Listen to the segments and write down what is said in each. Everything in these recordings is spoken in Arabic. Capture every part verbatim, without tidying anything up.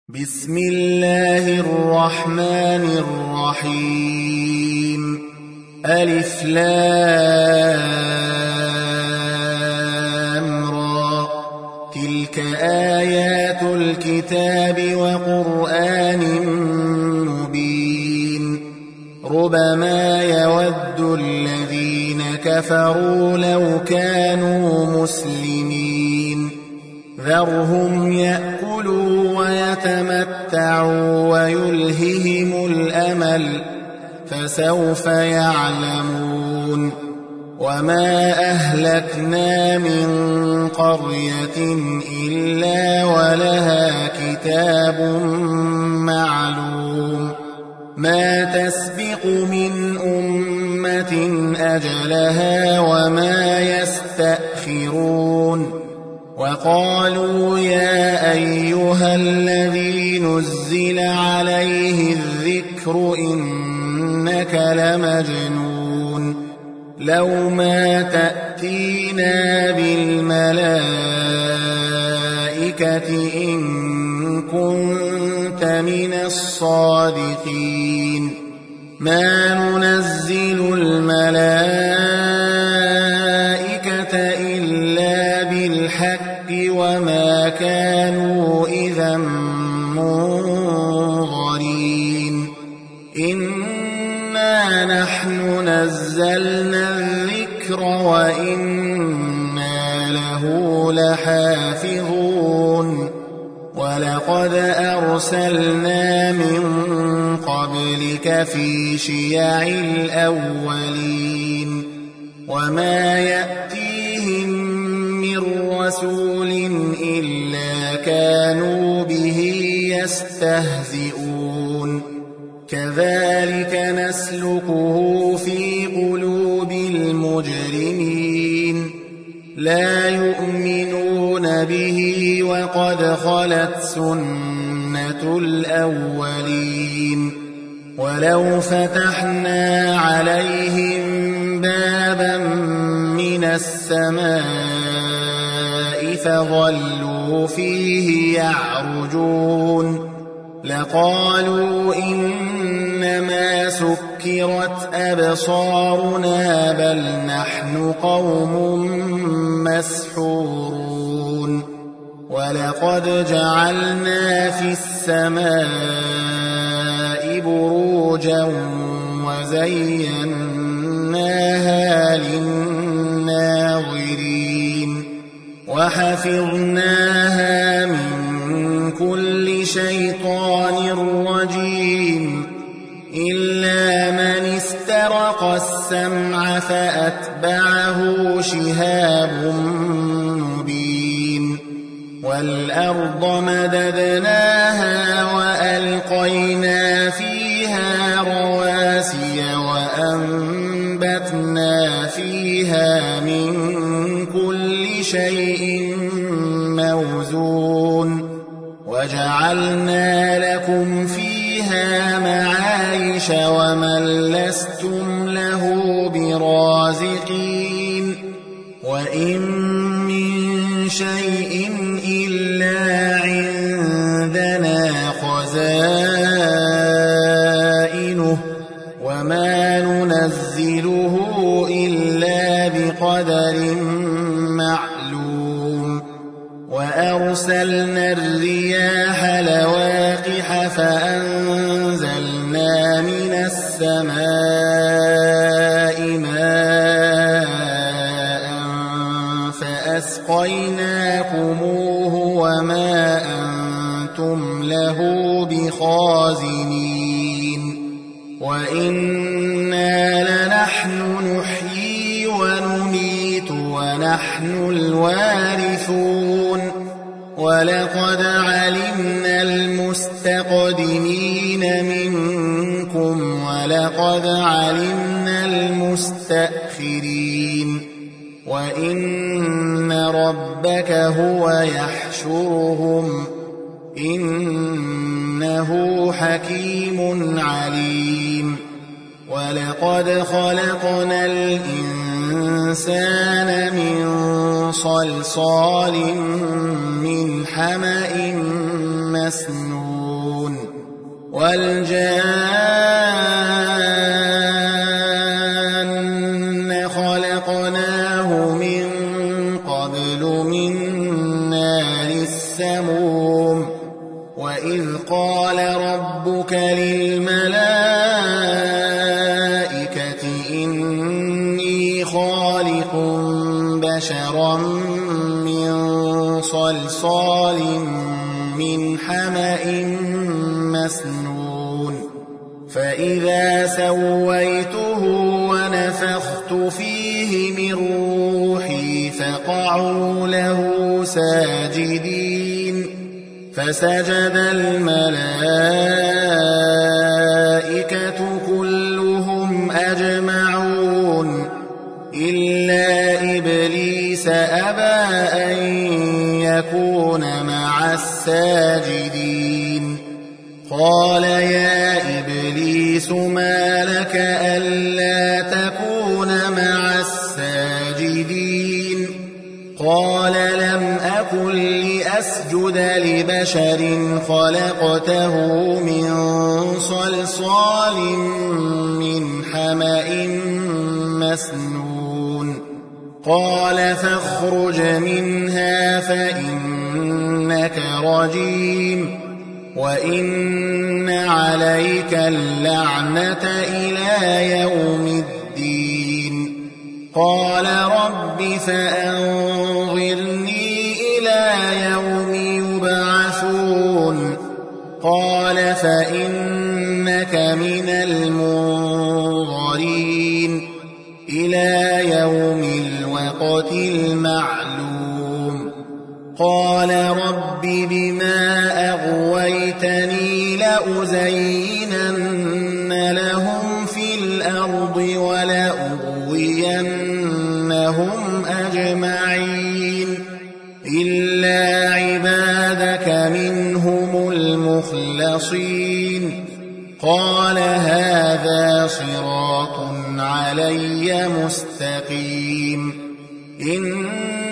بسم الله الرحمن الرحيم ألف لام را تلك آيات الكتاب وقرآن مبين ربما يود الذين كفروا لو كانوا مسلمين ذرهم يأكلوا ويتمتعوا ويلههم الأمل فسوف يعلمون وما أهلكنا من قرية إلا ولها كتاب معلوم ما تسبق من أمة أجلها وما يستأخرون وقالوا يا أيها الذي نزل عليه الذكر إنك لمجنون لو ما تأتينا بالملائكة إن كنت من الصادقين ما ننزل الملائكة إلا بالحق وما كانوا إذا منظرين إنا نحن نزلنا الذكر وإنا له لحافظون ولقد أرسلنا من قبلك في شيع الأولين وما يأتيهم من رسول إلا كانوا به يستهزئون كذلك نسلكه في قلوب المجرمين لا يؤمنون به وقد خلت سنة الأولين ولو فتحنا عليهم بابا من السماء فظلوا فيه يعرجون لقالوا إنما سكرت أبصارنا بل نحن قوم مسحورون ولقد جعلنا في السماء بروجا وزيناها للناظرين وحفظناها من كل شيطان رجيم إلا من استرق السمع فأتبعه شهاب مبين والأرض مددناها وألقينا فيها رواسي وأنبتنا فيها من كل شيء موزون وجعلنا لكم فيها معايش ومن لستم له برازقين وإن من شيء إلا عندنا خزائنه وما ننزله إلا بقدر معلوم وأرسلنا الرياح لواقح فأنزلنا من السماء ماء فأسقيناكموه وما أنتم له بخازنين وإنا لنحن نحيي ونميت ونحن الوارثون ولقد علمنا المستقدمين منكم ولقد علمنا المستأخرين وإن ربك هو يحشرهم إنه حكيم عليم ولقد خلقنا الإنسان من صلصال من حمأ مسنون والجان خلقناه من قبل من نار السموم وإذ قال ربك للملائكة إني خالق بشرا من صلصال من حمأ مسنون فإذا سويته ونفخت فيه من روحي فقعوا له ساجدين فسجد الملائكة كلهم أجمعون إلا إبليس أبى أن يكون مع الساجدين قال يا إبليس ما لك ألا تكون مع الساجدين قال لم أكن لأسجد لبشر خلقته من صلصال من حمأ مسنون قال فاخرج منها فإنك رجيم وإن عليك اللعنة إلى يوم الدين قال رب فأنظرني إلى يوم يبعثون قال فإنك من المنظرين إلى يوم الوقت المعلوم قال رب بما أغويتني لأزينن لهم في الأرض ولأغوينهم أجمعين إلا عبادك منهم المخلصين قال هذا صراط علي مستقيم إن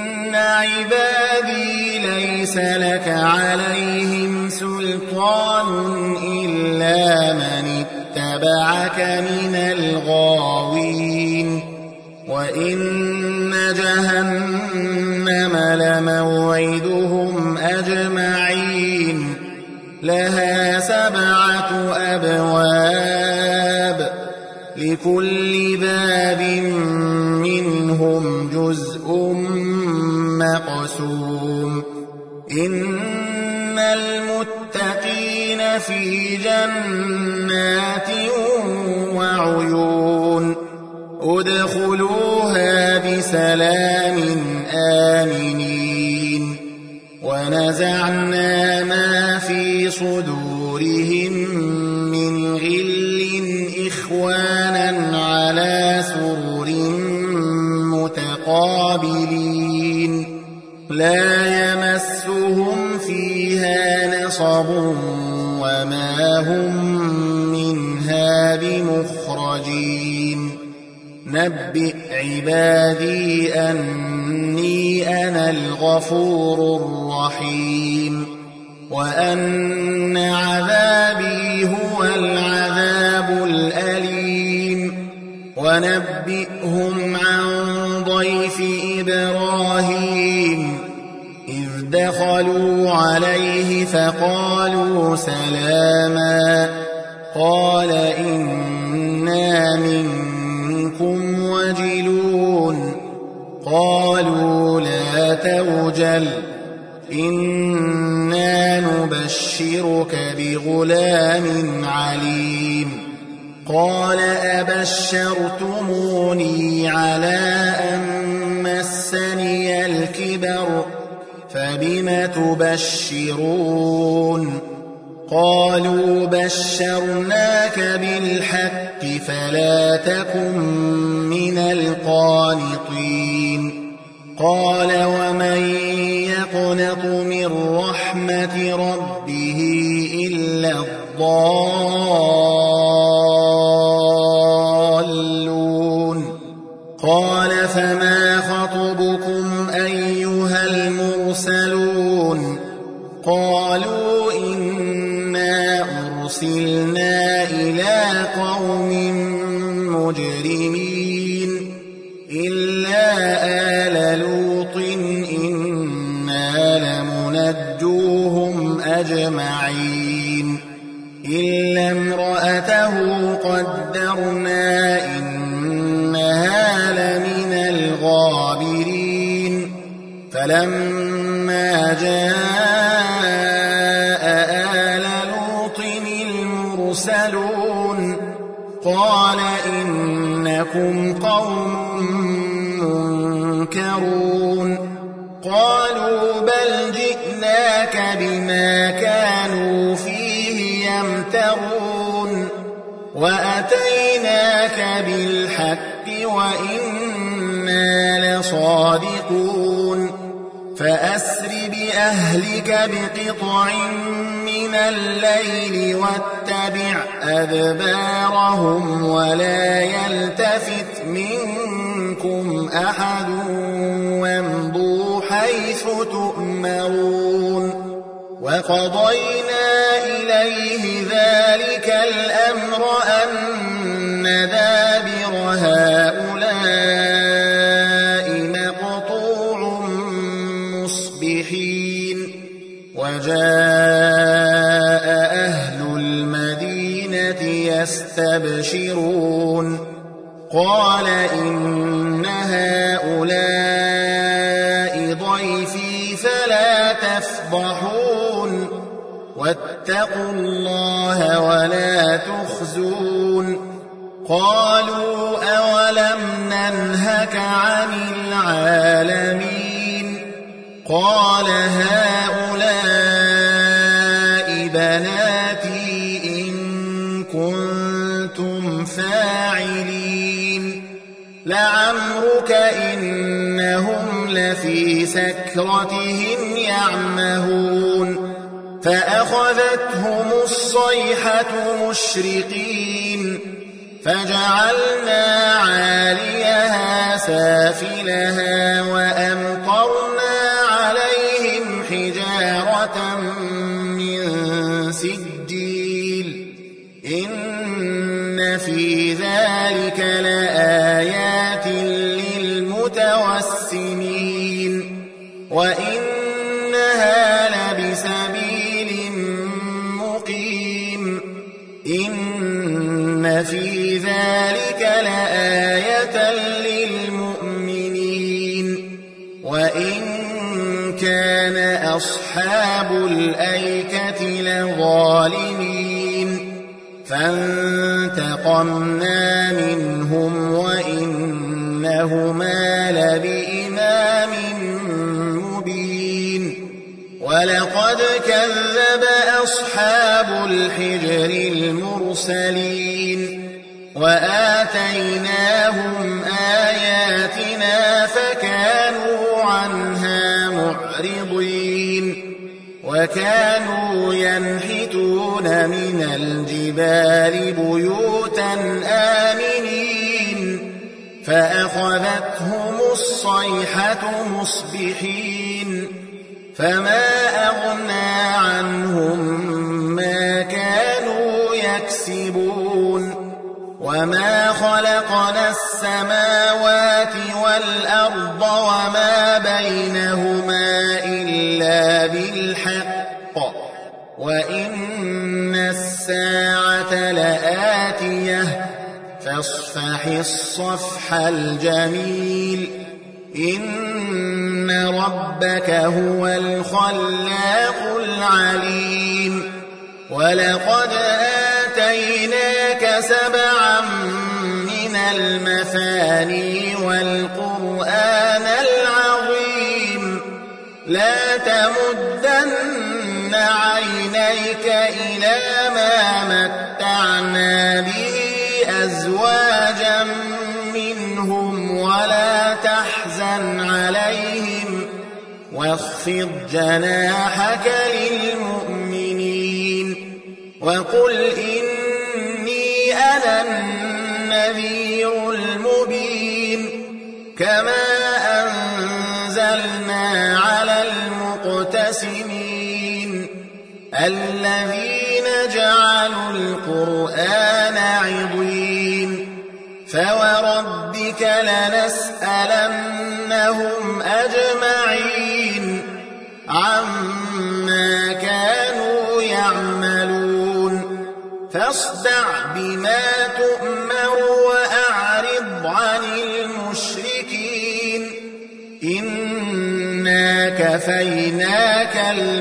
عبادي ليس لك عليهم سلطان إلا من اتبعك من الغاوين وإن جهنم لموعدهم أجمعين لها سبعة أبواب لكل باب منهم جزء مقسوم إن المتقين في جنات وعيون ادخلوها بسلام آمنين ونزعنا ما في صدورهم من غل إخوانا على سرر متقابلين لا يمسهم فيها نصب وما هم منها بمخرجين نبئ عبادي أني أنا الغفور الرحيم وأن عذابي هو العذاب الأليم ونبئهم عن ضيف إبراهيم إذ دخلوا عليه فقالوا سلاما قال إنا منكم وجلون قالوا لا توجل إنا نبشرك بغلام عليم قال أبشرتموني على أن مسني الكبر فبم تبشرون قالوا بشرناك بالحق فلا تكن من القانطين قال ومن يقنط من رحمة ربه إلا الضالون قال فما خطبكم أيها المرسلون قالوا إن أرسلنا إلى قوم مجرمين إلا آل لوط إنا لمنجوهم أجمعين إلا امرأته قدرنا إنها لمن الغابرين فلما جاء آل لوط المرسلون قال إنكم قوم منكرون قالوا بل جئناك بما كانوا فيه يمترون وأتيناك بالحق وإنا لصادقون فأسر بأهلك بقطع من الليل واتبع أدبارهم ولا يلتفت منكم أحد وامضوا حيث تؤمرون وقضينا إليه ذلك الأمر أن دابر هؤلاء مقطوع مصبحين وجاء أهل المدينة يستبشرون قال إن هؤلاء ضيفي فلا تفضحون واتقوا الله ولا تخزون قالوا أولم ننهك عن العالمين قال هؤلاء بناتي إن كنتم فاعلين لعمرك إنهم لفي سكرتهم يعمهون فأخذتهم الصيحة مشرقين فجعلنا عاليها سافلها وأمطرنا عليهم حجارة من سجيل إن في ذلك لآيات للمتوسمين وإنها لبسبيل مقيم إن في ذلك لآية للمؤمنين وإن كان أصحاب الأيكة لظالمين فانتقمنا منهم وإنهما لبإمام مبين ولقد كذب أصحاب الحجر المرسلين وآتيناهم آياتنا فكانوا عنها معرضين وكانوا ينحتون من الجبال بيوتا آمنين فأخذتهم الصيحة مصبحين فما أغنى عنهم ما كانوا يكسبون وما خلقنا السماوات والأرض وما بينهما إلا بالحق وإن الساعة لآتية فاصفح الصفح الجميل إن ربك هو الخلاق العليم ولقد آتيناك سبعا من المثاني والقرآن العظيم لا تمدن عينيك إلى ما متعنا به أزواجا منهم ولا تحزن عليهم واخفض جناحك للمؤمنين وقل إني أنا النذير المبين كما أنزلنا على المقتسمين الذين يجعل القرآن عضين فوربك لنسألنهم أجمعين عما كانوا يعملون فاصدع بما تؤمر وأعرض عن المشركين إنا كفيناك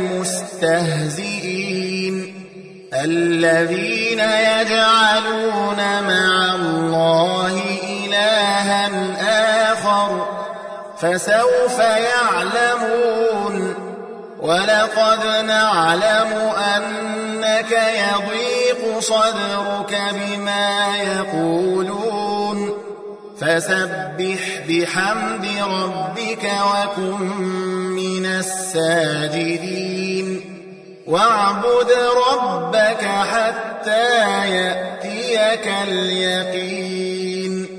المستهزئين الذين يجعلون مع الله إلها آخر فسوف يعلمون ولقد نعلم أنك يضيق صدرك بما يقولون فسبح بحمد ربك وكن من الساجدين واعبد ربك حتى يأتيك اليقين